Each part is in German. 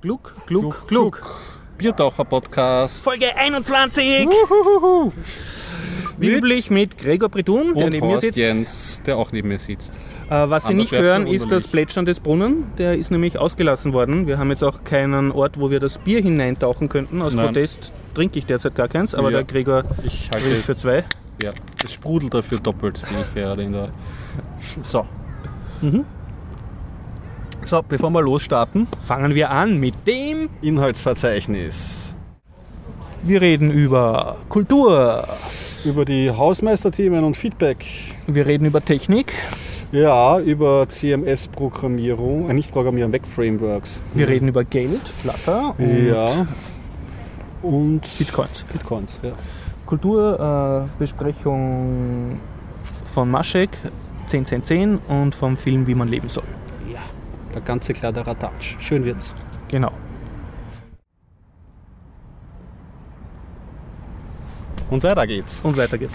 Gluck. Biertaucher-Podcast. Folge 21. Wie üblich mit Gregor Bredun, der neben mir sitzt. Jens, der auch neben mir sitzt. Was Sie nicht hören, ist das Plätschern des Brunnen. Der ist nämlich ausgelassen worden. Wir haben jetzt auch keinen Ort, wo wir das Bier hineintauchen könnten. Aus Protest trinke ich derzeit gar keins, aber der Gregor ist für zwei. Ja, es sprudelt dafür doppelt, sehe ich gerade in der... So. So, bevor wir losstarten, Fangen wir an mit dem... Inhaltsverzeichnis. Wir reden über Kultur. Über die Hausmeisterthemen und Feedback. Wir reden über Technik. Ja, über CMS-Programmierung, nicht Programmierung, Web-Frameworks. Wir reden über Geld, Flutter und Bitcoins. Ja. Kulturbesprechung von Maschek, 10 und vom Film Wie man leben soll. Ja, der ganze Kladderadatsch. Schön wird's. Genau. Und weiter geht's.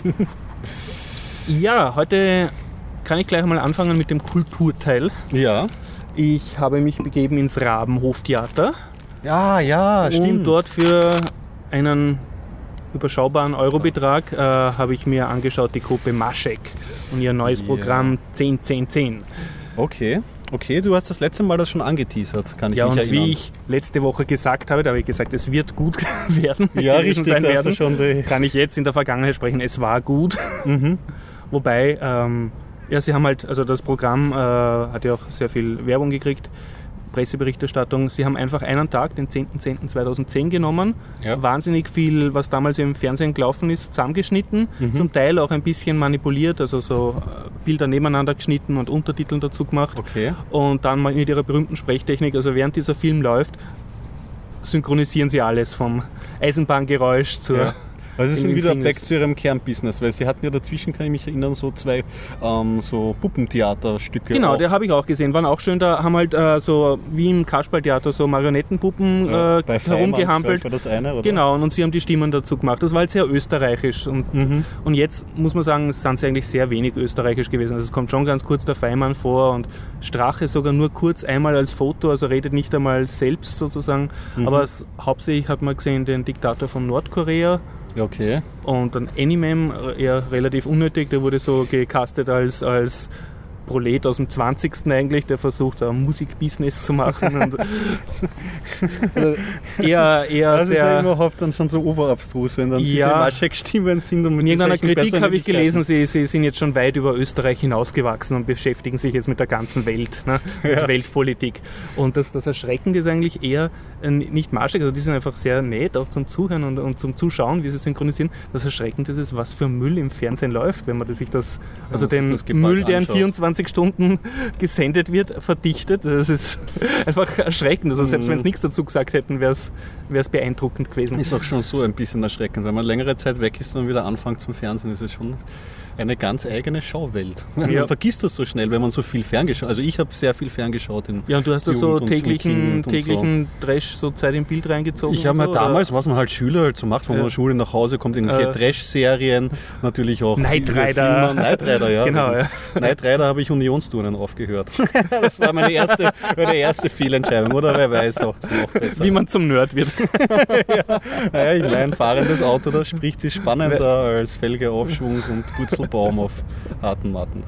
Ja, heute kann ich gleich mal anfangen mit dem Kulturteil. Ja. Ich habe mich begeben ins Rabenhoftheater. Ja, Und dort für einen überschaubaren Eurobetrag habe ich mir angeschaut die Gruppe Maschek und ihr neues Programm 10. Okay, du hast das letzte Mal das schon angeteasert, kann ich mich und erinnern. wie ich letzte Woche gesagt habe, da habe ich gesagt, es wird gut werden. Ja, richtig, sein da hast werden. du schon Kann ich jetzt in der Vergangenheit sprechen, es war gut. Wobei, sie haben halt, also das Programm hat ja auch sehr viel Werbung gekriegt, Presseberichterstattung. Sie haben einfach einen Tag, den 10.10.2010 genommen, wahnsinnig viel, was damals im Fernsehen gelaufen ist, zusammengeschnitten, zum Teil auch ein bisschen manipuliert, also so Bilder nebeneinander geschnitten und Untertiteln dazu gemacht. Okay. Und dann mal mit ihrer berühmten Sprechtechnik, also während dieser Film läuft, synchronisieren sie alles vom Eisenbahngeräusch zur... Ja. Also sie sind wieder Singles. back zu ihrem Kernbusiness, weil sie hatten ja dazwischen, kann ich mich erinnern, so zwei so Puppentheaterstücke. Genau, auch. der habe ich auch gesehen, waren auch schön, da haben halt so wie im Kasperltheater so Marionettenpuppen bei herumgehampelt. War das eine, oder? Genau, und sie haben die Stimmen dazu gemacht. Das war halt sehr österreichisch und jetzt muss man sagen, sind sie eigentlich sehr wenig österreichisch gewesen. Also es kommt schon ganz kurz der Feimann vor und Strache sogar nur kurz einmal als Foto, also redet nicht einmal selbst sozusagen, aber hauptsächlich hat man gesehen den Diktator von Nordkorea. Okay. Und dann Animem, eher relativ unnötig, der wurde so gecastet als Prolet aus dem 20. eigentlich, der versucht, ein Musikbusiness zu machen. Und eher das sehr... ist ja überhaupt dann schon so oberabstrus, wenn dann diese Maschek-Stimmen sind. Und mit in irgendeiner solchen Kritik habe ich gelesen, Persönlichkeiten. sie sind jetzt schon weit über Österreich hinausgewachsen und beschäftigen sich jetzt mit der ganzen Welt, mit Weltpolitik. Und das Erschreckende ist eigentlich eher nicht Maschek, also die sind einfach sehr nett, auch zum Zuhören und zum Zuschauen, wie sie synchronisieren. Das Erschreckende ist, was für Müll im Fernsehen läuft, wenn man sich das, also den Müll, der in 24 Stunden gesendet wird, verdichtet. Das ist einfach erschreckend. Also selbst wenn sie nichts dazu gesagt hätten, wäre es beeindruckend gewesen. Ist auch schon so ein bisschen erschreckend, wenn man längere Zeit weg ist und dann wieder anfängt zum Fernsehen, ist es schon eine ganz eigene Schauwelt. Man vergisst das so schnell, wenn man so viel ferngeschaut. Also ich habe sehr viel ferngeschaut. Und du hast da so täglichen Trash so Zeit im Bild reingezogen. Ich habe mir damals, was man halt Schüler halt so macht, von der Schule nach Hause kommt, irgendwelche Trash-Serien, natürlich auch Knight Rider. Ja. Genau, Knight Rider habe ich Unionsturnen aufgehört. Das war meine erste Fehlentscheidung, oder wer weiß, auch noch besser. Wie man zum Nerd wird. Ja, ich meine, fahrendes Auto, das spricht, ist spannender als Felgeaufschwung und Purzelbaum auf Atemmatten.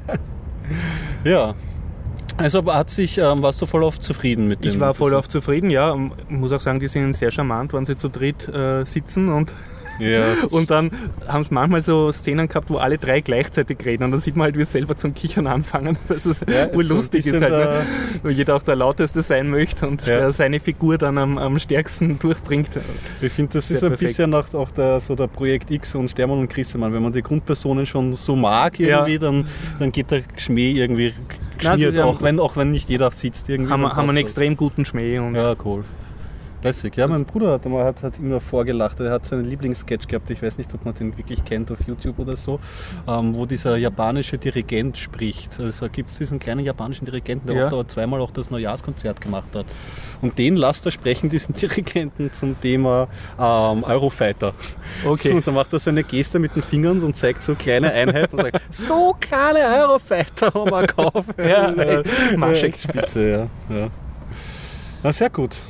Ja. Also warst du voll oft zufrieden mit dem? Ich war voll oft zufrieden, ja. Ich muss auch sagen, die sind sehr charmant, wenn sie zu dritt sitzen und dann haben sie manchmal so Szenen gehabt, wo alle drei gleichzeitig reden und dann sieht man halt, wie sie selber zum Kichern anfangen. Das ist urlustig ist halt, weil jeder auch der Lauteste sein möchte und der seine Figur dann am stärksten durchbringt. Ich finde, das ist ein bisschen auch der Projekt X und Stermann und Christemann. Wenn man die Grundpersonen schon so mag irgendwie, dann geht der Schmäh irgendwie geschmiert, auch wenn nicht jeder sitzt irgendwie. Haben einen extrem guten Schmäh. Und ja, cool. Lässig. Ja, mein Bruder hat immer vorgelacht. Er hat so einen Lieblingssketch gehabt, ich weiß nicht, ob man den wirklich kennt auf YouTube oder so, wo dieser japanische Dirigent spricht. Also gibt es diesen kleinen japanischen Dirigenten, der oft aber zweimal auch das Neujahrskonzert gemacht hat. Und den lasst er sprechen, diesen Dirigenten, zum Thema Eurofighter. Okay. Und dann macht er so eine Geste mit den Fingern und zeigt so kleine Einheiten und sagt, so kleine Eurofighter haben wir gekauft. Maschek-Spitze, ja. Na, sehr gut.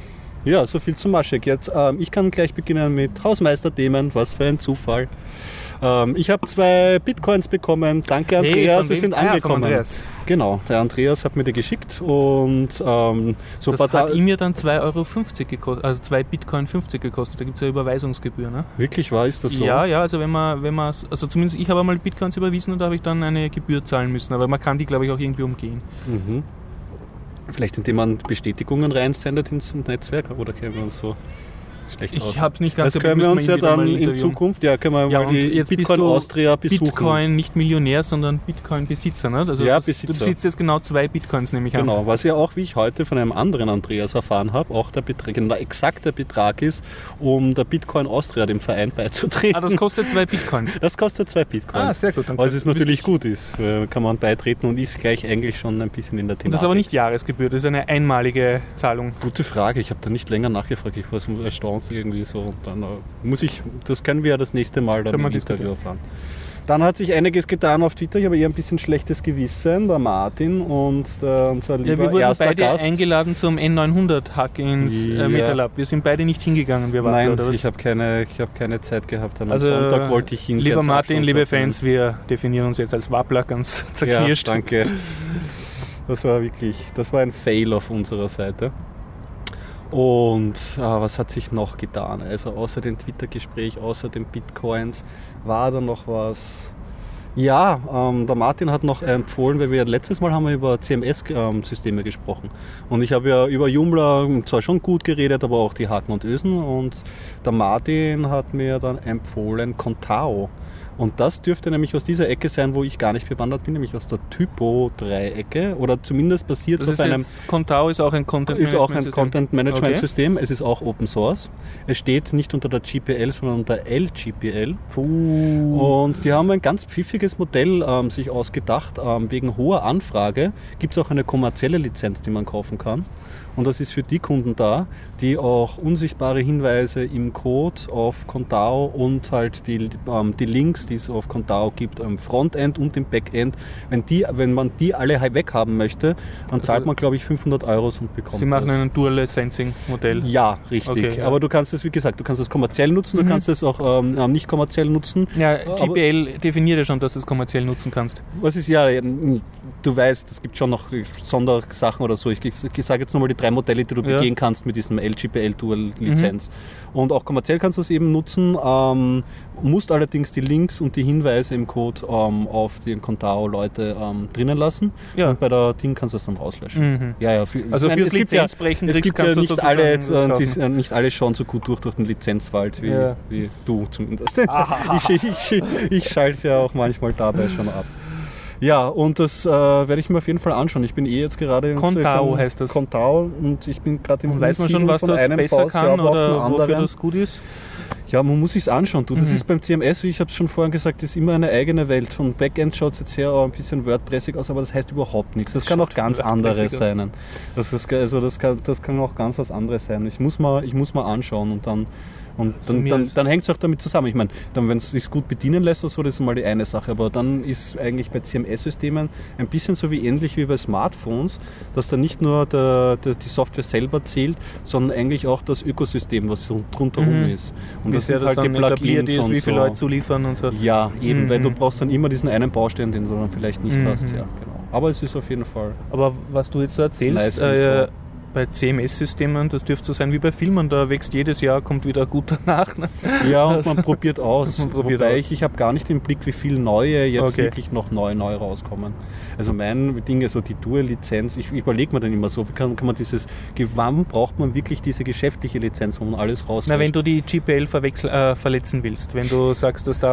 Ja, so viel zu Maschek. Jetzt, ich kann gleich beginnen mit Hausmeisterthemen. Was für ein Zufall. Ich habe 2 Bitcoins bekommen. Danke, Andreas, sie sind angekommen. Genau, der Andreas hat mir die geschickt und so das hat ihm ja dann 2,50 Euro gekostet, also 2 Bitcoin 50 gekostet. Da gibt es ja Überweisungsgebühr, ne? Wirklich, war ist das so? Ja, also wenn man, also zumindest ich habe einmal Bitcoins überwiesen und da habe ich dann eine Gebühr zahlen müssen, aber man kann die, glaube ich, auch irgendwie umgehen. Mhm. Vielleicht indem man Bestätigungen reinsendet ins Netzwerk, oder kennen wir uns so schlecht aus? Ich habe es nicht ganz. Das können wir uns ja dann in Zukunft, können wir mal die Bitcoin Austria besuchen. Bitcoin nicht Millionär, sondern Bitcoin-Besitzer, ne? Also ja, Besitzer. Du besitzt jetzt genau 2 Bitcoins, nehme ich an. Genau, was ja auch, wie ich heute von einem anderen Andreas erfahren habe, auch der Betrag, genau exakt der Betrag ist, um der Bitcoin Austria, dem Verein, beizutreten. Ah, das kostet 2 Bitcoins? Das kostet 2 Bitcoins. Ah, sehr gut. Was es natürlich gut ist, kann man beitreten und ist gleich eigentlich schon ein bisschen in der Thematik. Das ist aber nicht Jahresgebühr, das ist eine einmalige Zahlung. Gute Frage, ich habe da nicht länger nachgefragt, ich war so erstaunt irgendwie so. Dann das können wir ja das nächste Mal dann im Interview erfahren. Dann hat sich einiges getan auf Twitter. Ich habe eher ein bisschen schlechtes Gewissen, der Martin und unser lieber wir wurden erster beide Gast. eingeladen zum N900-Hack ins MetaLab. Wir sind beide nicht hingegangen. Wir waren Nein, ich habe keine Zeit gehabt. Am Sonntag wollte ich hin. Lieber Martin, liebe Fans, wir definieren uns jetzt als Wappler, ganz zerknirscht. Ja, danke. Das war ein Fail auf unserer Seite. Und was hat sich noch getan? Also außer dem Twitter-Gespräch, außer den Bitcoins, war da noch was? Ja, der Martin hat noch empfohlen, weil letztes Mal haben wir über CMS-Systeme gesprochen. Und ich habe ja über Joomla zwar schon gut geredet, aber auch die Haken und Ösen. Und der Martin hat mir dann empfohlen Contao. Und das dürfte nämlich aus dieser Ecke sein, wo ich gar nicht bewandert bin, nämlich aus der Typo-3-Ecke. Oder zumindest basiert es auf einem... Contao ist auch ein Content-Management-System. Es ist auch Open Source. Es steht nicht unter der GPL, sondern unter LGPL. Und die haben ein ganz pfiffiges Modell sich ausgedacht. Wegen hoher Anfrage gibt es auch eine kommerzielle Lizenz, die man kaufen kann. Und das ist für die Kunden da, die auch unsichtbare Hinweise im Code auf Contao und halt die Links, die es auf Contao gibt, am Frontend und im Backend, wenn man die alle weghaben möchte, dann zahlt man, glaube ich, 500 € und bekommt Sie machen ein Dual-Licensing-Modell? Ja, richtig. Okay, ja. Aber du kannst es, wie gesagt, du kannst es kommerziell nutzen, du kannst es auch nicht kommerziell nutzen. Ja, GPL definiert ja schon, dass du es kommerziell nutzen kannst. Was ist du weißt, es gibt schon noch Sondersachen oder so. Ich sage jetzt nochmal die 3 Modelle, die du begehen kannst mit diesem LGPL Dual Lizenz. Und auch kommerziell kannst du es eben nutzen, musst allerdings die Links und die Hinweise im Code auf den Contao-Leute drinnen lassen. Ja. Und bei der Ding kannst du es dann rauslöschen. Ja, fürs Lizenzbrechen es gibt ja nicht alle schauen so gut durch den Lizenzwald wie du zumindest. Ich schalte ja auch manchmal dabei schon ab. Ja, und das werde ich mir auf jeden Fall anschauen. Ich bin jetzt gerade... Contao heißt das. Contao und ich bin gerade im... Und weiß man schon, was das besser kann oder wofür das gut ist? Ja, man muss sich's anschauen. Das ist beim CMS, wie ich habe es schon vorhin gesagt, ist immer eine eigene Welt. Von Backend schaut es jetzt her auch ein bisschen WordPressig aus, aber das heißt überhaupt nichts. Das kann auch ganz anderes sein. Das kann auch ganz was anderes sein. Ich muss mal anschauen und dann hängt es auch damit zusammen. Ich meine, wenn es sich gut bedienen lässt oder so, das ist mal die eine Sache. Aber dann ist eigentlich bei CMS-Systemen ein bisschen so ähnlich wie bei Smartphones, dass da nicht nur die Software selber zählt, sondern eigentlich auch das Ökosystem, was so drumherum ist. Und das sind halt die Plugins ist, wie viele Leute zuliefern und so. Ja, eben, weil du brauchst dann immer diesen einen Baustein, den du dann vielleicht nicht hast. Ja, genau. Aber es ist auf jeden Fall... Aber was du jetzt so erzählst... bei CMS-Systemen, das dürfte so sein wie bei Filmen, da wächst jedes Jahr, kommt wieder gut danach. Ne? Ja, und man probiert aus. Ich habe gar nicht im Blick, wie viele neue jetzt wirklich noch neu rauskommen. Also mein Ding, so die Dual-Lizenz, ich überlege mir dann immer so, wie kann man wann braucht man wirklich diese geschäftliche Lizenz, wo man alles rauslöscht? Na, wenn du die GPL verletzen willst, wenn du sagst, ich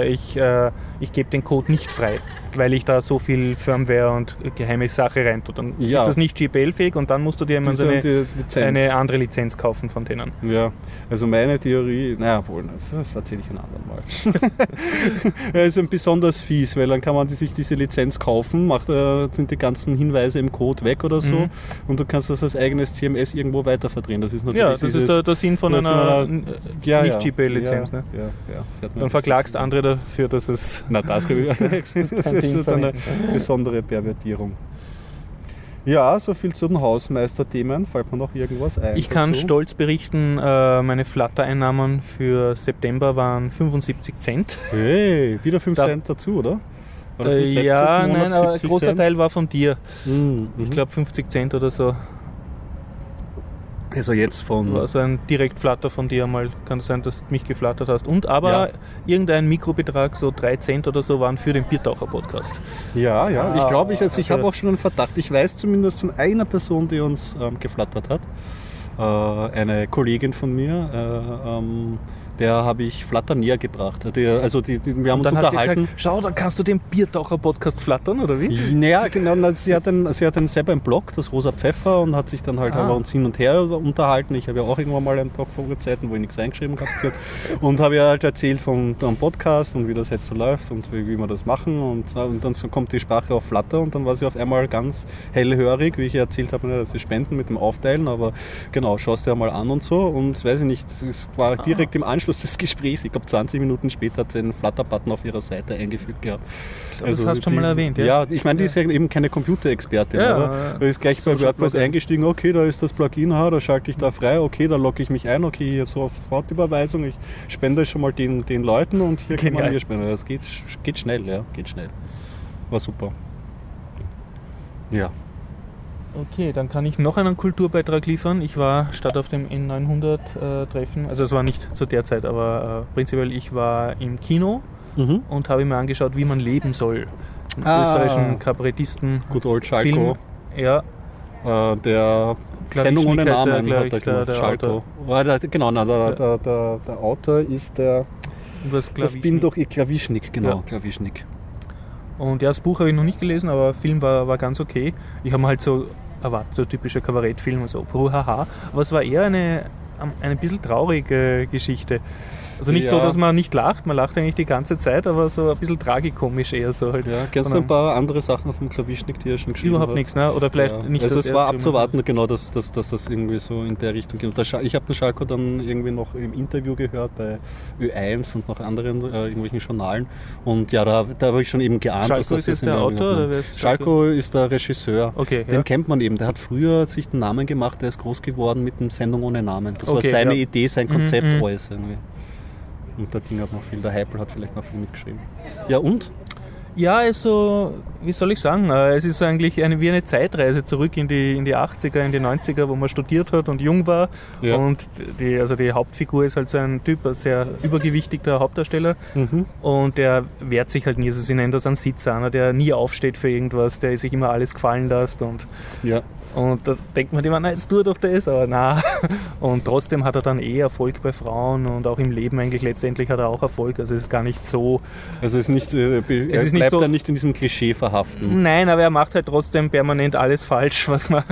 gebe den Code nicht frei, weil ich da so viel Firmware und geheime Sache rein tue, dann ist das nicht GPL-fähig und dann musst du dir immer eine andere Lizenz kaufen von denen. Ja, also meine Theorie, das erzähle ich ein andermal. Ist ein besonders fies, weil dann kann man sich diese Lizenz kaufen, sind die ganzen Hinweise im Code weg oder so und du kannst das als eigenes CMS irgendwo weiter verdrehen. Das ist natürlich das ist der Sinn von einer Nicht-GPL-Lizenz. Ne? Dann verklagst andere dafür, dass es... Das ist dann eine besondere Pervertierung. Ja, so viel zu den Hausmeister-Themen. Fällt mir noch irgendwas ein? Ich kann stolz berichten, meine Flutter-Einnahmen für September waren 75 Cent. Hey, wieder 5 Cent dazu, oder? War das nicht ja, Monat nein, aber ein großer Cent? Teil war von dir. Mhm. Ich glaube 50 Cent oder so. Also jetzt von... Also ein Direktflatter von dir mal, kann es sein, dass du mich geflattert hast. Und aber irgendein Mikrobetrag, so 3 Cent oder so, waren für den Biertaucher-Podcast. Ja, ich glaube, ich habe auch schon einen Verdacht. Ich weiß zumindest von einer Person, die uns geflattert hat. Eine Kollegin von mir, der habe ich Flatter näher gebracht. Wir haben uns dann hat sie unterhalten. gesagt, schau, da kannst du den Biertaucher-Podcast flattern, oder wie? Naja, genau. Sie hat dann selber einen Blog, das Rosa Pfeffer, und hat sich dann halt haben wir uns hin und her unterhalten. Ich habe ja auch irgendwann mal einen Blog vor Zeiten, wo ich nichts reingeschrieben habe. Und habe ja halt erzählt vom Podcast und wie das jetzt so läuft und wie wir das machen. Und dann kommt die Sprache auf Flatter und dann war sie auf einmal ganz hellhörig, wie ich erzählt habe, dass sie spenden mit dem Aufteilen. Aber genau, schaust dir mal an und so. Und weiß ich nicht, es war direkt im Anschluss des Gesprächs, ich glaube 20 Minuten später hat sie einen Flutter-Button auf ihrer Seite eingefügt gehabt. Das hast du schon mal erwähnt, ja? Ja, ich meine, die ist ja eben keine Computerexpertin, oder? Da ist gleich bei WordPress eingestiegen, okay, da ist das Plugin, da schalte ich da frei, okay, da logge ich mich ein, okay, hier Sofortüberweisung, ich spende schon mal den Leuten und hier kann man hier spenden. Das geht schnell, ja, geht schnell. War super. Ja. Okay, dann kann ich noch einen Kulturbeitrag liefern. Ich war statt auf dem N900-Treffen, also es war nicht zu der Zeit, aber prinzipiell ich war im Kino und habe mir angeschaut, wie man leben soll. Einen österreichischen Kabarettisten. Good old Schalko. Ja. Der Sendung ohne Namen hat er gemacht, der Schalko. Der Autor ist der... Das bin doch Klawischnik, genau, ja. Klawischnik. Und ja, das Buch habe ich noch nicht gelesen, aber der Film war ganz okay. Ich habe mir halt so erwartet, so typischer Kabarettfilm, so haha. Aber es war eher eine bisschen traurige Geschichte. Also nicht so, dass man nicht lacht, man lacht eigentlich die ganze Zeit, aber so ein bisschen tragikomisch eher so halt. Ja, kennst du ein paar andere Sachen vom Klawischnik, die er schon geschrieben überhaupt hat? Nichts, ne? Oder vielleicht nicht. Also es war abzuwarten, genau, dass das irgendwie so in der Richtung geht. Ich habe den Schalko dann irgendwie noch im Interview gehört bei Ö1 und noch anderen irgendwelchen Journalen. Und ja, da habe ich schon eben geahnt, Schalko dass das ist jetzt der Autor? Oder wer ist Schalko ist der Regisseur. Okay, den kennt man eben. Der hat früher sich den Namen gemacht, der ist groß geworden mit dem Sendung ohne Namen. Das war seine Idee, sein Konzept alles irgendwie. Und der Ding hat noch viel, der Heipel hat vielleicht noch viel mitgeschrieben. Ja, und? Ja, also, wie soll ich sagen, es ist eigentlich wie eine Zeitreise zurück in die 80er, in die 90er, wo man studiert hat und jung war. Ja. Und die Hauptfigur ist halt so ein Typ, ein sehr übergewichtiger Hauptdarsteller. Und der wehrt sich halt nie. Also sie nennen das einen Sitzer, einer, der nie aufsteht für irgendwas, der sich immer alles gefallen lässt. Und da denkt man immer, na, jetzt tu doch das, aber na. Und trotzdem hat er dann Erfolg bei Frauen und auch im Leben eigentlich letztendlich hat er auch Erfolg. Also es ist gar nicht so... Also es ist nicht, bleibt er nicht in diesem Klischee verhaften. Nein, aber er macht halt trotzdem permanent alles falsch, was man...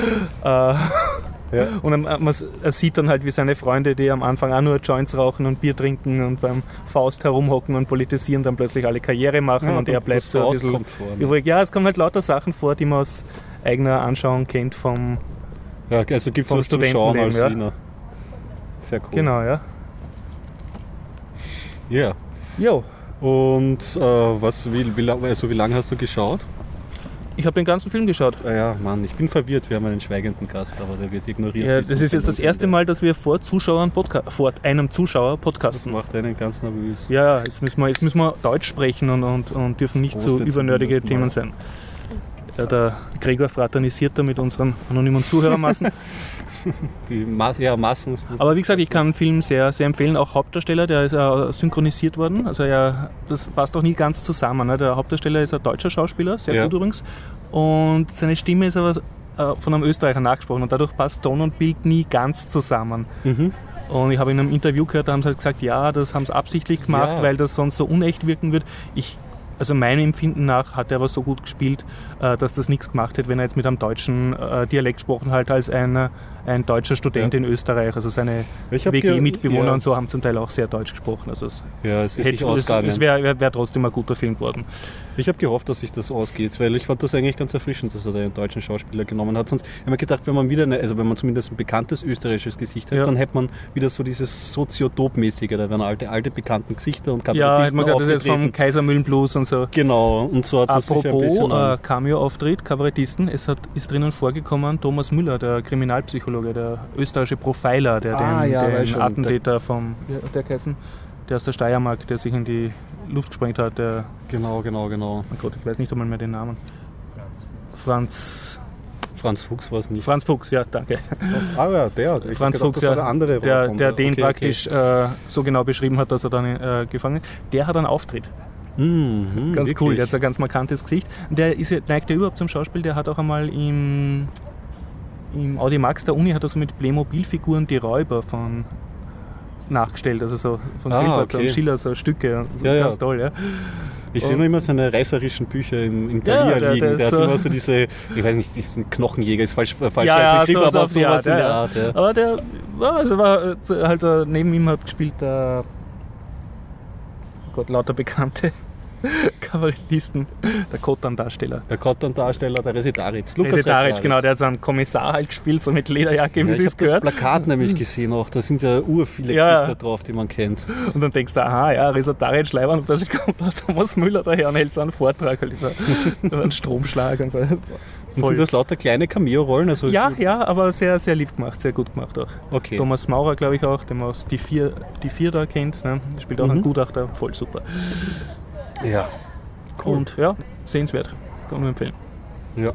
Und er sieht dann halt, wie seine Freunde, die am Anfang auch nur Joints rauchen und Bier trinken und beim Faust herumhocken und politisieren, dann plötzlich alle Karriere machen und er bleibt so ein bisschen übrig. Ja, es kommen halt lauter Sachen vor, die man aus eigener Anschauung kennt vom also gibt es was zum Schauen als Wiener. Sehr cool. Genau, ja. Ja. Jo. Und wie lange hast du geschaut? Ich habe den ganzen Film geschaut. Ja, Mann, ich bin verwirrt. Wir haben einen schweigenden Gast, aber der wird ignoriert. Ja, das ist jetzt das erste Mal, dass wir vor einem Zuschauer podcasten. Das macht einen ganz nervös. Ja, jetzt müssen wir Deutsch sprechen und dürfen nicht so übernördige Themen sein. Ja, der Gregor fraternisiert da mit unseren anonymen Zuhörermassen. Massen. Aber wie gesagt, ich kann den Film sehr, sehr empfehlen. Auch Hauptdarsteller, der ist synchronisiert worden. Also das passt auch nie ganz zusammen. Ne? Der Hauptdarsteller ist ein deutscher Schauspieler, sehr gut übrigens. Und seine Stimme ist aber von einem Österreicher nachgesprochen. Und dadurch passt Ton und Bild nie ganz zusammen. Und ich habe in einem Interview gehört, da haben sie halt gesagt, ja, das haben sie absichtlich gemacht, weil das sonst so unecht wirken wird. Also meinem Empfinden nach hat er aber so gut gespielt, dass das nichts gemacht hätte, wenn er jetzt mit einem deutschen Dialekt gesprochen hat, als ein ein deutscher Student in Österreich. Also seine WG-Mitbewohner und so haben zum Teil auch sehr Deutsch gesprochen. Also es wäre trotzdem ein guter Film geworden. Ich habe gehofft, dass sich das ausgeht, weil ich fand das eigentlich ganz erfrischend, dass er da einen deutschen Schauspieler genommen hat. Sonst habe ich gedacht, wenn man zumindest ein bekanntes österreichisches Gesicht hat, dann hätte man wieder so dieses Soziotop-mäßige, da werden alte bekannte Gesichter und Kabarettisten hätte man das jetzt vom Kaisermühlenblues und so. Genau, und so hat das sicher ein bisschen... Apropos Cameo-Auftritt, Kabarettisten, ist drinnen vorgekommen Thomas Müller, der Kriminalpsychologe, der österreichische Profiler, der den Attentäter der aus der Steiermark, der sich in die Luft gesprengt hat. Genau. Oh Gott, ich weiß nicht einmal mehr den Namen. Franz Fuchs war es nicht. Franz Fuchs, ja, danke. Der. Franz Fuchs, der den praktisch so genau beschrieben hat, dass er dann gefangen ist. Der hat einen Auftritt. Ganz wirklich? Cool, der hat so ein ganz markantes Gesicht. Neigt ja überhaupt zum Schauspiel, der hat auch einmal im Audimax der Uni hat er so mit Playmobil-Figuren die Räuber nachgestellt, also so von Gilbert und Schiller, so Stücke, ganz toll, ja. Ich sehe noch immer seine reißerischen Bücher in Thalia liegen. Der hat immer so diese, ich weiß nicht, ist ein Knochenjäger, ist falscher Begriff, aber sowas in der Art. Ja. Aber der war halt neben ihm hat gespielt lauter Bekannte Kabarettisten, der Kottan-Darsteller. Der Resetaritz. Resetaritz, genau, der hat so einen Kommissar halt gespielt, so mit Lederjacke, wie es ist gehört. Ich habe das Plakat nämlich gesehen auch, da sind ja urviele Gesichter drauf, die man kennt. Und dann denkst du, Resetaritz, Schleibern, und plötzlich kommt da Thomas Müller daher und hält so einen Vortrag halt über einen Stromschlag und so. Und sind das lauter kleine Cameo-Rollen? Also ja, aber sehr, sehr lieb gemacht, sehr gut gemacht auch. Okay. Thomas Maurer, glaube ich auch, den man aus die vier da kennt, ne? Spielt auch einen Gutachter, voll super. Ja, cool. Und sehenswert. Kann man empfehlen. Ja.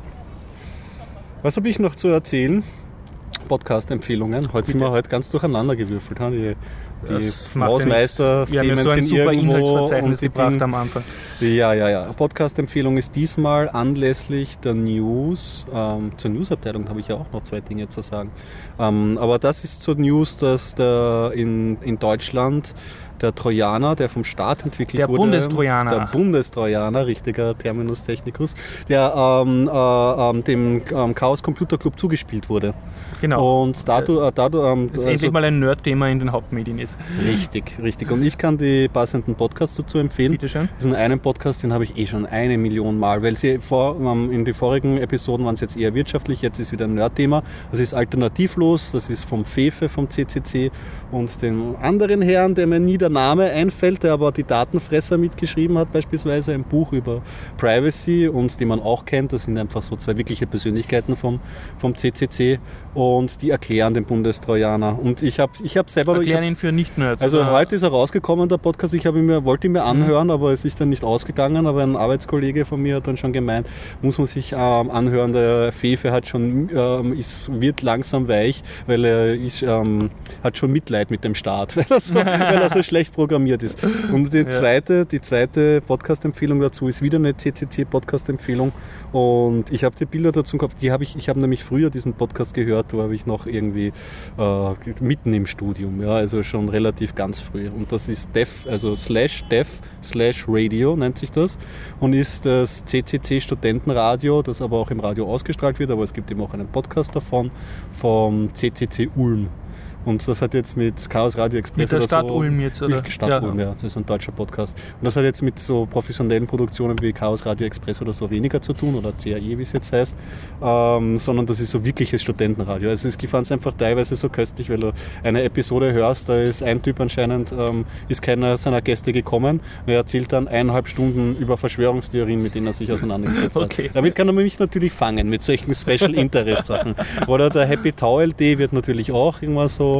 Was habe ich noch zu erzählen? Podcast-Empfehlungen. Heute sind wir ganz durcheinander gewürfelt. Die Hausmeister, wir haben ja so ein super Inhaltsverzeichnis gebracht am Anfang. Ja. Podcast-Empfehlung ist diesmal anlässlich der News. Zur Newsabteilung habe ich ja auch noch 2 Dinge zu sagen. Aber das ist zur News, dass in Deutschland der Trojaner, der vom Staat entwickelt wurde. Der Bundestrojaner, richtiger Terminus technicus, der dem Chaos Computer Club zugespielt wurde. Genau. Und dadurch ist endlich mal ein Nerd-Thema in den Hauptmedien ist. Richtig. Und ich kann die passenden Podcasts dazu empfehlen. Bitte schön. Diesen einen Podcast, den habe ich schon 1 Million Mal, weil in den vorigen Episoden waren es jetzt eher wirtschaftlich, jetzt ist wieder ein Nerd-Thema. Das ist alternativlos, das ist vom Fefe, vom CCC und dem anderen Herrn, der mir nie der Name einfällt, der aber die Datenfresser mitgeschrieben hat, beispielsweise ein Buch über Privacy und den man auch kennt. Das sind einfach so 2 wirkliche Persönlichkeiten vom CCC und die erklären den Bundestrojaner. Und ich habe selber... Erklären ihn für Nicht-Nerds. Also heute ist er rausgekommen, der Podcast. Wollte ihn mir anhören, aber es ist dann nicht ausgegangen. Aber ein Arbeitskollege von mir hat dann schon gemeint, muss man sich anhören. Der Fefe hat wird langsam weich, weil er hat schon Mitleid mit dem Staat, weil er so schlecht programmiert ist. Und die zweite Podcast-Empfehlung dazu ist wieder eine CCC-Podcast-Empfehlung. Und ich habe die Bilder dazu im Kopf. Ich habe nämlich früher diesen Podcast gehört, da habe ich noch irgendwie mitten im Studium, also schon relativ ganz früh. Und das ist /dev /radio nennt sich das und ist das CCC Studentenradio, das aber auch im Radio ausgestrahlt wird, aber es gibt eben auch einen Podcast davon vom CCC Ulm. Und das hat jetzt mit Chaos Radio Express mit der Stadt Ulm jetzt, oder? Stadt Ulm, ja. Das ist ein deutscher Podcast. Und das hat jetzt mit so professionellen Produktionen wie Chaos Radio Express oder so weniger zu tun, oder CAE, wie es jetzt heißt, sondern das ist so wirkliches Studentenradio. Also ich fand es einfach teilweise so köstlich, weil du eine Episode hörst, da ist ein Typ anscheinend, ist keiner seiner Gäste gekommen und er erzählt dann 1,5 Stunden über Verschwörungstheorien, mit denen er sich auseinandergesetzt hat. Okay. Damit kann er mich natürlich fangen, mit solchen Special Interest Sachen. Oder der Happy Towel Day wird natürlich auch irgendwas so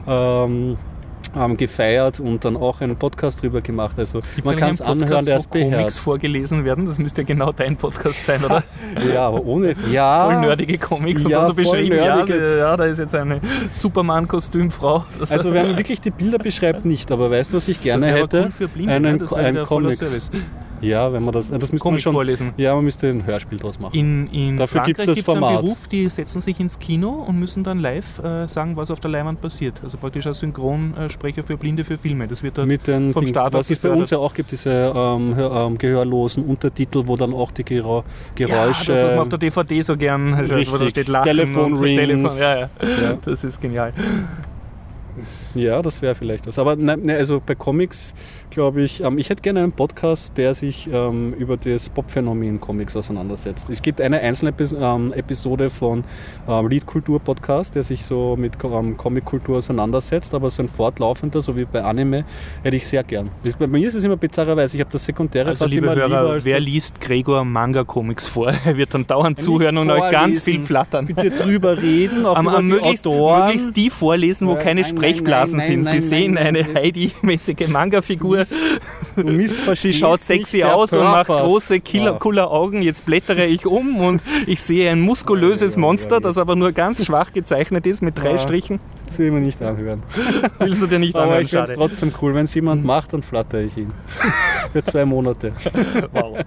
gefeiert und dann auch einen Podcast drüber gemacht. Also gibt's man kann es anhören, der ist beherrscht. Comics vorgelesen werden, das müsste ja genau dein Podcast sein, oder? Ja, aber ohne... Ja, voll nerdige Comics und dann so beschrieben, da ist jetzt eine Superman-Kostümfrau. Also wenn man wirklich die Bilder beschreibt, nicht, aber weißt du, was ich gerne hätte? Cool für Blinde, einen Comics. Ja, wenn man das müsste Comic man schon vorlesen. Ja, man müsste ein Hörspiel draus machen. In Dafür Frankreich gibt es das gibt's einen Format. Beruf, die setzen sich ins Kino und müssen dann live sagen, was auf der Leinwand passiert. Also praktisch als Synchronsprecher für Blinde für Filme. Das wird dann Mit den vom Staat was es bei gefördert. uns ja auch gibt, diese gehörlosen Untertitel, wo dann auch die Geräusche... Ja, das, was man auf der DVD so gern hört, wo da Richtig. steht Lachen Telefon und Rings. Telefon. Ja. Ja. Das ist genial. Ja, das wäre vielleicht was. Aber nein, also bei Comics, glaube ich, ich hätte gerne einen Podcast, der sich über das Pop-Phänomen Comics auseinandersetzt. Es gibt eine einzelne Episode von Liedkultur-Podcast, der sich so mit Comic-Kultur auseinandersetzt, aber so ein fortlaufender, so wie bei Anime, hätte ich sehr gern. Bei mir ist es immer bizarrerweise, ich habe das Sekundäre Also fast liebe immer lieber Hörer, als wer das liest Gregor Manga-Comics vor? Er wird dann dauernd Nicht zuhören und euch ganz vorlesen. viel flattern. Bitte drüber reden, auch über die möglichst Autoren. die vorlesen, wo keine Nein, Sprechblasen nein, sind. nein, Sie nein, sehen nein, eine nein. Heidi-mäßige Manga-Figur. Du missverstehst Sie schaut nicht sexy der aus und macht Purpose. große, Ja. cooler Augen. Jetzt blättere ich um und ich sehe ein muskulöses Ja. Monster, das aber nur ganz schwach gezeichnet ist mit 3 Ja. Strichen. Das will ich mir nicht anhören. Willst du dir nicht Aber anhören? ich finde es Schade. trotzdem cool. Wenn es jemand macht, dann flatter ich ihn. Für 2 Monate. Wow.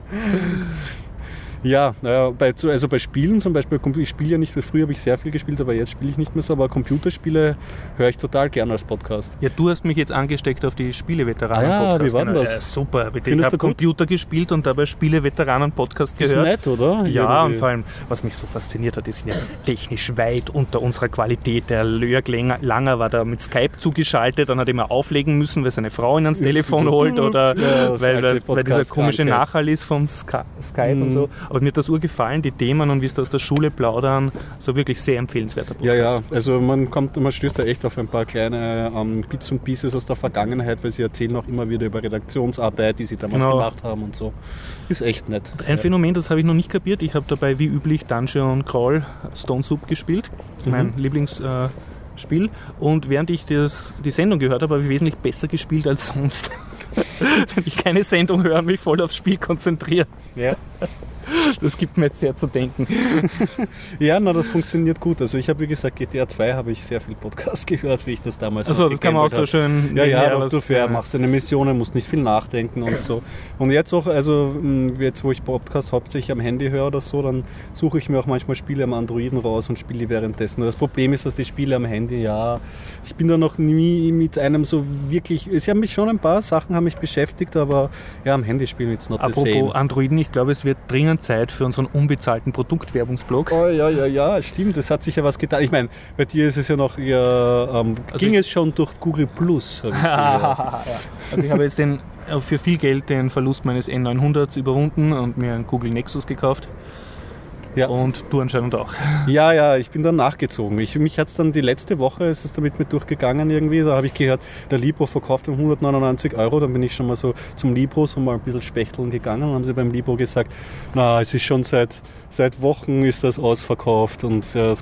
Ja, naja, also bei Spielen zum Beispiel, ich spiele ja nicht mehr, früher habe ich sehr viel gespielt, aber jetzt spiele ich nicht mehr so, aber Computerspiele höre ich total gerne als Podcast. Ja, du hast mich jetzt angesteckt auf die Spiele-Veteranen-Podcast. wie war denn das? Super, bitte. Ich Findest habe du gut? Computer gespielt und dabei Spiele-Veteranen-Podcast Ist gehört. nett, oder? Ja, und Irgendwie. vor allem, was mich so fasziniert hat, die sind ja technisch weit unter unserer Qualität. Der Jörg Langer war da mit Skype zugeschaltet, dann hat er immer auflegen müssen, weil seine Frau ihn ans Telefon holt oder Ja, das weil alte dieser komische Podcast-Krankheit. Nachhall ist vom Skype und so. Aber mir hat das urgefallen, die Themen und wie es da aus der Schule plaudern, so wirklich sehr empfehlenswerter Podcast. Ja, also man stößt da echt auf ein paar kleine Bits und Pieces aus der Vergangenheit, weil sie erzählen auch immer wieder über Redaktionsarbeit, die sie damals Genau. gemacht haben und so. Ist echt nett. Ein Phänomen, das habe ich noch nicht kapiert. Ich habe dabei wie üblich Dungeon Crawl Stone Soup gespielt, mein Lieblingsspiel. Und während ich die Sendung gehört habe, habe ich wesentlich besser gespielt als sonst. Wenn ich keine Sendung höre und mich voll aufs Spiel konzentriere. Ja. Das gibt mir jetzt sehr zu denken. Ja, das funktioniert gut. Also ich habe, wie gesagt, GTA 2 habe ich sehr viel Podcast gehört, wie ich das damals Also noch das kann man auch gegambelt so habe. schön... Ja, nebenher doch, du fair, machst deine Missionen, musst nicht viel nachdenken und so. Und jetzt auch, also jetzt wo ich Podcast hauptsächlich am Handy höre oder so, dann suche ich mir auch manchmal Spiele am Androiden raus und spiele die währenddessen. Das Problem ist, dass die Spiele am Handy, ich bin da noch nie mit einem so wirklich, es haben mich schon ein paar Sachen haben mich beschäftigt, aber ja, am Handy spielen it's not the same. Apropos Androiden, ich glaube, es wird dringend Zeit für unseren unbezahlten Produktwerbungsblog. Oh ja, stimmt, das hat sich ja was getan. Ich meine, bei dir ist es ja noch, ging es schon durch Google Plus. Hab ich gehört. Also ich habe jetzt für viel Geld den Verlust meines N900s überwunden und mir einen Google Nexus gekauft. Ja. Und du anscheinend auch. Ja, ich bin dann nachgezogen. Mich hat es dann die letzte Woche, ist es damit mit durchgegangen irgendwie, da habe ich gehört, der Libro verkauft um 199 €, dann bin ich schon mal so zum Libro so mal ein bisschen spechteln gegangen und haben sie beim Libro gesagt, es ist schon seit Wochen ist das ausverkauft und es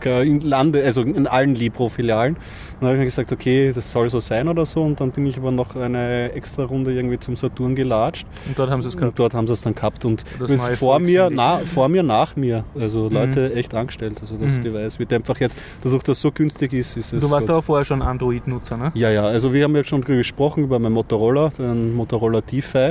in allen Libro-Filialen. Dann habe ich mir gesagt, okay, das soll so sein oder so und dann bin ich aber noch eine extra Runde irgendwie zum Saturn gelatscht. Und dort haben sie es gehabt. Und dort haben sie es dann gehabt und Das es neue vor mir, Volkshandy. nach mir. Also Leute echt angestellt. Also das Device wird einfach jetzt, dadurch, dass es so günstig ist es Du warst gut. aber vorher schon Android-Nutzer, ne? Ja, also wir haben jetzt schon gesprochen über mein Motorola, den Motorola DeFi.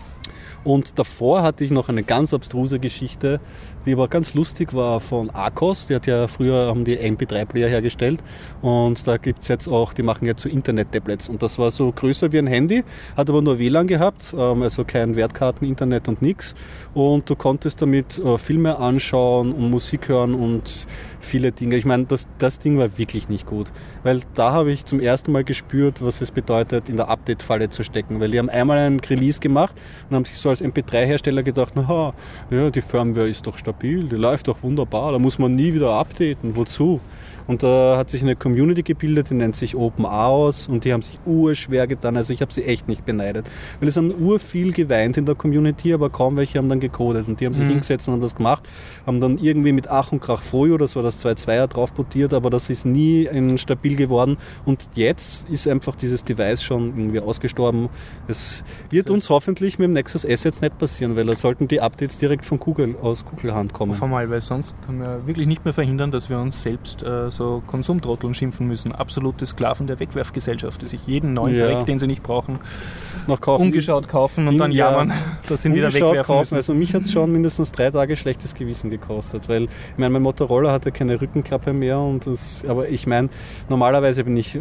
Und davor hatte ich noch eine ganz abstruse Geschichte, die aber ganz lustig war von Arcos. Die hat ja früher haben die MP3-Player hergestellt und da gibt es jetzt auch, die machen jetzt so Internet-Tablets und das war so größer wie ein Handy, hat aber nur WLAN gehabt, also kein Wertkarten, Internet und nichts und du konntest damit Filme anschauen und Musik hören und viele Dinge. Ich meine, das Ding war wirklich nicht gut, weil da habe ich zum ersten Mal gespürt, was es bedeutet, in der Update-Falle zu stecken, weil die haben einmal einen Release gemacht und haben sich so als MP3-Hersteller gedacht, die Firmware ist doch stabil, die läuft doch wunderbar, da muss man nie wieder updaten, wozu? Und da hat sich eine Community gebildet, die nennt sich OpenAOS und die haben sich urschwer getan. Also ich habe sie echt nicht beneidet. Weil es haben urviel geweint in der Community, aber kaum welche haben dann gecodet. Und die haben sich hingesetzt und haben das gemacht, haben dann irgendwie mit Ach und Krach Frojo, das war das 2.2er drauf portiert, aber das ist nie stabil geworden. Und jetzt ist einfach dieses Device schon irgendwie ausgestorben. Es wird uns hoffentlich mit dem Nexus S jetzt nicht passieren, weil da sollten die Updates direkt von aus Google Hand kommen. Formal, weil sonst können wir wirklich nicht mehr verhindern, dass wir uns selbst so Konsumtrotteln schimpfen müssen. Absolute Sklaven der Wegwerfgesellschaft, die sich jeden neuen Dreck, den sie nicht brauchen, noch kaufen. Ungeschaut kaufen und dann jammern, dass sie ihn wieder wegwerfen müssen. Also mich hat es schon mindestens 3 Tage schlechtes Gewissen gekostet, weil ich meine, mein Motorola hatte keine Rückenklappe mehr aber ich meine, normalerweise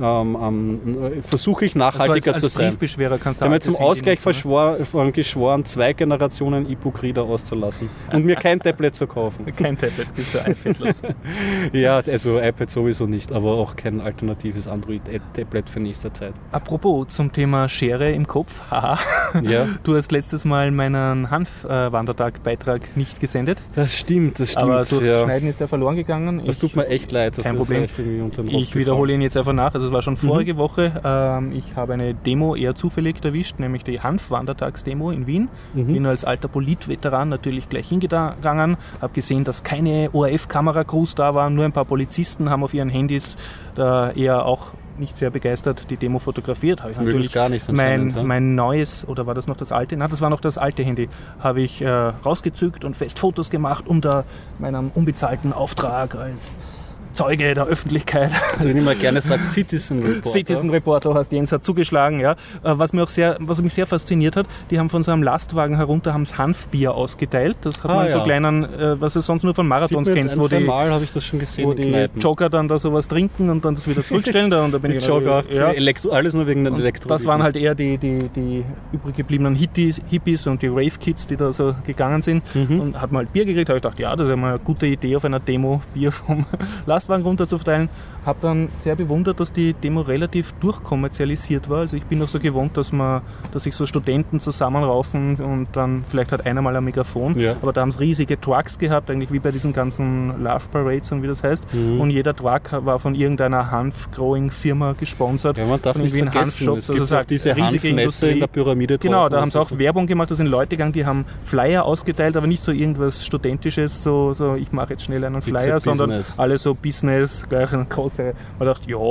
versuche ich nachhaltiger zu sein. Als Briefbeschwerer kannst du ich habe zum Ausgleich geschworen, 2 Generationen E-Book-Reader auszulassen und mir kein Tablet zu kaufen. Kein Tablet, bist du iPad-los. Ja, also iPad sowieso nicht, aber auch kein alternatives Android-Tablet für nächste Zeit. Apropos zum Thema Schere im Kopf, haha. Ja. Du hast letztes Mal meinen Hanf-Wandertag-Beitrag nicht gesendet. Das stimmt. Aber durch Schneiden ist der verloren gegangen. Das tut mir echt leid. Kein Problem. Ich wiederhole ihn jetzt einfach nach. Also es war schon vorige Woche. Ich habe eine Demo eher zufällig erwischt, nämlich die Hanf-Wandertags-Demo in Wien. Bin als alter Politveteran natürlich gleich hingegangen, habe gesehen, dass keine ORF-Kamera-Crews da waren, nur ein paar Polizisten haben auf ihren Handys da eher auch nicht sehr begeistert die Demo fotografiert. Habe ich natürlich gar nicht mein neues, oder war das noch das alte? Nein, das war noch das alte Handy. Habe ich rausgezückt und fest Fotos gemacht, um da meinen unbezahlten Auftrag als Zeuge der Öffentlichkeit. Also wenn ich mal gerne sage, Citizen Reporter. Citizen Reporter hast Jens hat zugeschlagen, ja. Was mich sehr fasziniert hat, die haben von so einem Lastwagen herunter haben's Hanfbier ausgeteilt. Das hat man in so kleinen, was du sonst nur von Marathons kennst, wo die Jogger dann da sowas trinken und dann das wieder zurückstellen. Und da bin ich Jogger, alles nur wegen der Elektro. Das waren halt eher die übrig gebliebenen Hippies und die Rave-Kids, die da so gegangen sind. Und hat mal halt Bier gekriegt. Da habe ich gedacht, ja, das ist ja mal eine gute Idee, auf einer Demo Bier vom Lastwagen runter zu verteilen. Habe dann sehr bewundert, dass die Demo relativ durchkommerzialisiert war. Also ich bin noch so gewohnt, dass sich so Studenten zusammenraufen und dann vielleicht hat einer mal ein Megafon. Ja. Aber da haben es riesige Trucks gehabt, eigentlich wie bei diesen ganzen Love Parades und wie das heißt. Und jeder Truck war von irgendeiner Hanf-Growing-Firma gesponsert. Ja, man darf nicht vergessen, es gibt auch diese riesige Industrie in der Pyramide. Genau, da haben sie auch Werbung gemacht, da sind Leute gegangen, die haben Flyer ausgeteilt, aber nicht so irgendwas Studentisches, so ich mache jetzt schnell einen Flyer, sondern alle so Business, gleich eine große. Man dachte, ja.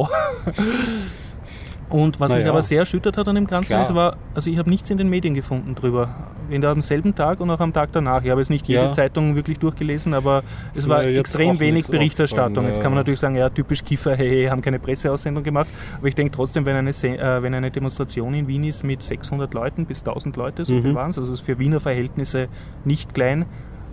Und was mich aber sehr erschüttert hat an dem Ganzen, also ich habe nichts in den Medien gefunden drüber. Weder am selben Tag und auch am Tag danach. Ich habe jetzt nicht jede Zeitung wirklich durchgelesen, aber es war extrem wenig Berichterstattung. Jetzt kann man natürlich sagen, ja, typisch Kiefer, haben keine Presseaussendung gemacht. Aber ich denke trotzdem, wenn eine Demonstration in Wien ist mit 600 Leuten bis 1000 Leute, so viel waren es, also es ist für Wiener Verhältnisse nicht klein,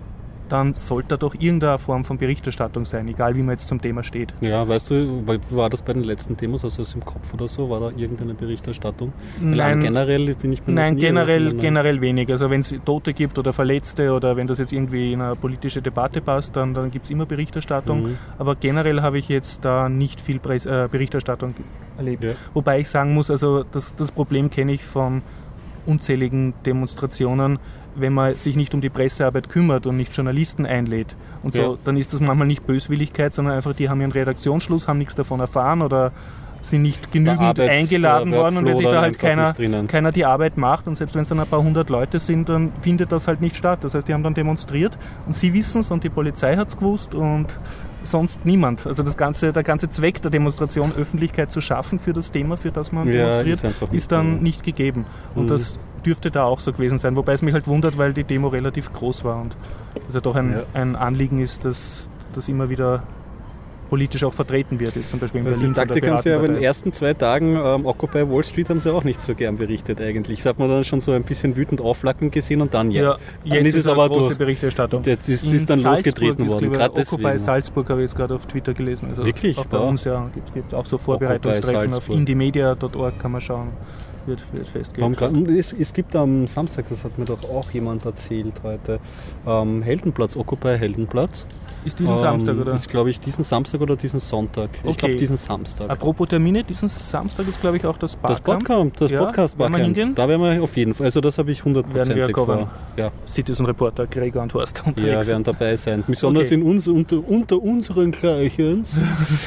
dann sollte da doch irgendeine Form von Berichterstattung sein, egal wie man jetzt zum Thema steht. Ja, weißt du, war das bei den letzten Demos, also im Kopf oder so, war da irgendeine Berichterstattung? Nein, generell bin ich mir Nein, generell wenig. Also wenn es Tote gibt oder Verletzte oder wenn das jetzt irgendwie in eine politische Debatte passt, dann gibt es immer Berichterstattung. Aber generell habe ich jetzt da nicht viel Berichterstattung erlebt. Ja. Wobei ich sagen muss, also das Problem kenne ich von unzähligen Demonstrationen, wenn man sich nicht um die Pressearbeit kümmert und nicht Journalisten einlädt und so, dann ist das manchmal nicht Böswilligkeit, sondern einfach, die haben ihren Redaktionsschluss, haben nichts davon erfahren oder sind nicht genügend eingeladen worden und wenn sich da halt keiner die Arbeit macht und selbst wenn es dann ein paar 100 Leute sind, dann findet das halt nicht statt. Das heißt, die haben dann demonstriert und sie wissen es und die Polizei hat es gewusst und sonst niemand. Also der ganze Zweck der Demonstration, Öffentlichkeit zu schaffen für das Thema, für das man demonstriert, ist dann nicht gegeben. Und das dürfte da auch so gewesen sein. Wobei es mich halt wundert, weil die Demo relativ groß war und es ja doch ein Anliegen ist, dass das immer wieder politisch auch vertreten wird. Ist zum Beispiel in Berlin. Taktik haben sie ja in den ersten 2 Tagen Occupy Wall Street haben sie auch nicht so gern berichtet eigentlich. Das hat man dann schon so ein bisschen wütend aufflackern gesehen und dann jetzt ist es aber große Berichterstattung. Jetzt ist dann losgetreten worden. Occupy Salzburg habe ich jetzt gerade auf Twitter gelesen. Also wirklich? Auch bei uns gibt auch so Vorbereitungstreffen auf indiemedia.org kann man schauen. Wird festgelegt. Es gibt am Samstag, das hat mir doch auch jemand erzählt heute, Heldenplatz, Occupy Heldenplatz. Ist diesen Samstag, oder? Ist, glaube ich, diesen Samstag oder diesen Sonntag. Okay. Ich glaube, diesen Samstag. Apropos Termine, diesen Samstag ist, glaube ich, auch das Barcamp. Das Podcast-Barcamp. Da werden wir auf jeden Fall, also das habe ich 100% vor. Ja. Citizen Reporter, Gregor und Horst unterwegs. Ja, werden dabei sein. Besonders unter unseren Gleichens.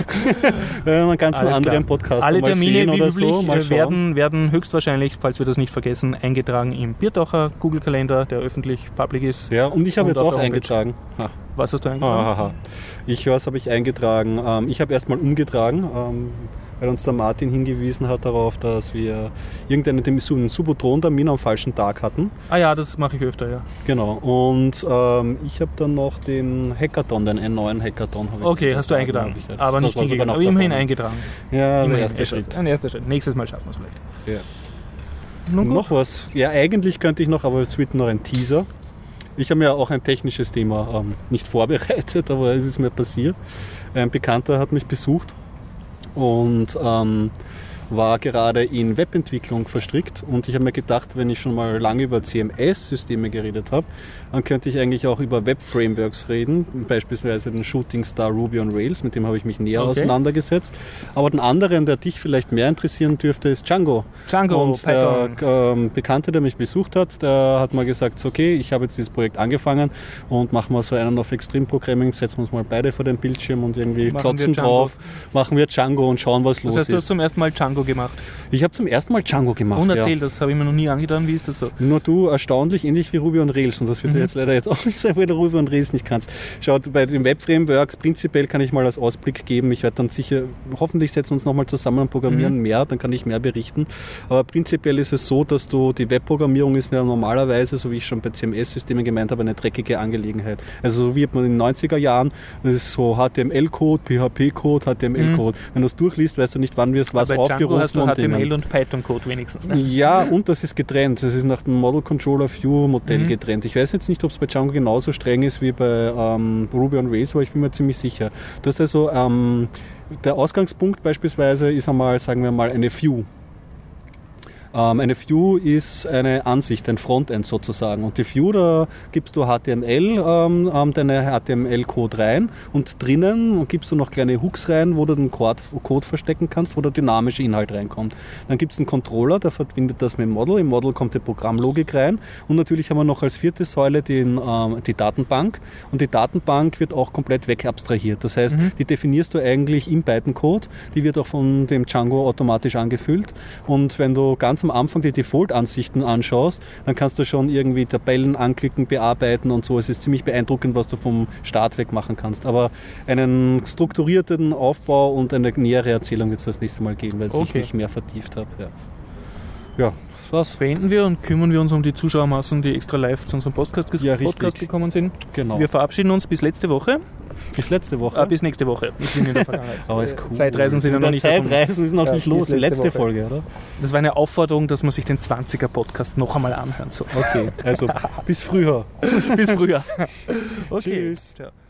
einen ganzen anderen Podcast alle Termine, wie üblich, werden höchstwahrscheinlich, falls wir das nicht vergessen, eingetragen im Biertaucher Google-Kalender, der öffentlich public ist. Ja, und ich habe jetzt auch eingetragen. Was hast du eingetragen? Was habe ich eingetragen? Ich habe erstmal umgetragen. weil uns der Martin hingewiesen hat darauf, dass wir irgendeinen Subotron-Termin am falschen Tag hatten. Ah ja, das mache ich öfter, ja. Genau, und ich habe dann noch den Hackathon, den N9 Hackathon. Okay, hast du eingetragen, aber nicht hingegangen, aber immerhin eingetragen. Ja, ein erster Schritt. Ein erster Schritt. Nächstes Mal schaffen wir es vielleicht. Ja. Noch was? Ja, eigentlich könnte ich noch, aber es wird noch ein Teaser. Ich habe mir auch ein technisches Thema nicht vorbereitet, aber es ist mir passiert. Ein Bekannter hat mich besucht und war gerade in Webentwicklung verstrickt und ich habe mir gedacht, wenn ich schon mal lange über CMS-Systeme geredet habe, dann könnte ich eigentlich auch über Web-Frameworks reden, beispielsweise den Shooting Star Ruby on Rails, mit dem habe ich mich näher auseinandergesetzt. Aber den anderen, der dich vielleicht mehr interessieren dürfte, ist Django. Und Python. Der Bekannte, der mich besucht hat, der hat mal gesagt, so, okay, ich habe jetzt dieses Projekt angefangen und machen wir so einen auf Extreme Programming, setzen wir uns mal beide vor den Bildschirm und irgendwie klotzen drauf, machen wir Django und schauen, was los ist. Das heißt, du hast zum ersten Mal Django gemacht? Ich habe zum ersten Mal Django gemacht. Und erzähl, das habe ich mir noch nie angetan. Wie ist das so? Nur du, erstaunlich ähnlich wie Ruby on Rails. Und das wird jetzt leider jetzt auch nicht sein, weil du Ruby on Rails nicht kannst. Schaut, bei den Web-Frameworks prinzipiell kann ich mal als Ausblick geben. Ich werde dann sicher, hoffentlich setzen wir uns nochmal zusammen und programmieren mehr, dann kann ich mehr berichten. Aber prinzipiell ist es so, dass die Webprogrammierung ist ja normalerweise, so wie ich schon bei CMS-Systemen gemeint habe, eine dreckige Angelegenheit. Also so wie man in den 90er Jahren, das ist so HTML-Code, PHP-Code, HTML-Code. Wenn du es durchliest, weißt du nicht, wann wirst was aufgerufen. Hast du HTML und Python-Code wenigstens, ne? Ja, und das ist getrennt. Das ist nach dem Model Controller View Modell getrennt. Ich weiß jetzt nicht, ob es bei Django genauso streng ist wie bei Ruby on Rails, aber ich bin mir ziemlich sicher. Das ist also, der Ausgangspunkt beispielsweise ist einmal, sagen wir mal, eine View. Eine View ist eine Ansicht, ein Frontend sozusagen. Und die View, da gibst du HTML, deine HTML-Code rein und drinnen gibst du noch kleine Hooks rein, wo du den Code verstecken kannst, wo der dynamische Inhalt reinkommt. Dann gibt es einen Controller, der verbindet das mit dem Model. Im Model kommt die Programmlogik rein. Und natürlich haben wir noch als vierte Säule die Datenbank. Und die Datenbank wird auch komplett wegabstrahiert. Das heißt, die definierst du eigentlich im Python-Code. Die wird auch von dem Django automatisch angefüllt. Und wenn du ganz am Anfang die Default-Ansichten anschaust, dann kannst du schon irgendwie Tabellen anklicken, bearbeiten und so. Es ist ziemlich beeindruckend, was du vom Start weg machen kannst. Aber einen strukturierten Aufbau und eine nähere Erzählung wird es das nächste Mal geben, weil ich mich mehr vertieft habe. Ja, das war's. Beenden wir und kümmern wir uns um die Zuschauermassen, die extra live zu unserem Podcast gekommen sind. Genau. Wir verabschieden uns bis letzte Woche. Bis letzte Woche? Bis nächste Woche. Ich bin in der Vergangenheit. Aber ist cool. Zeitreisen sind ja noch nicht Zeitreisen ist noch nicht los. Die letzte Folge, oder? Das war eine Aufforderung, dass man sich den 20er-Podcast noch einmal anhören soll. Okay, also bis früher. Bis früher. Okay. Tschüss. Ciao.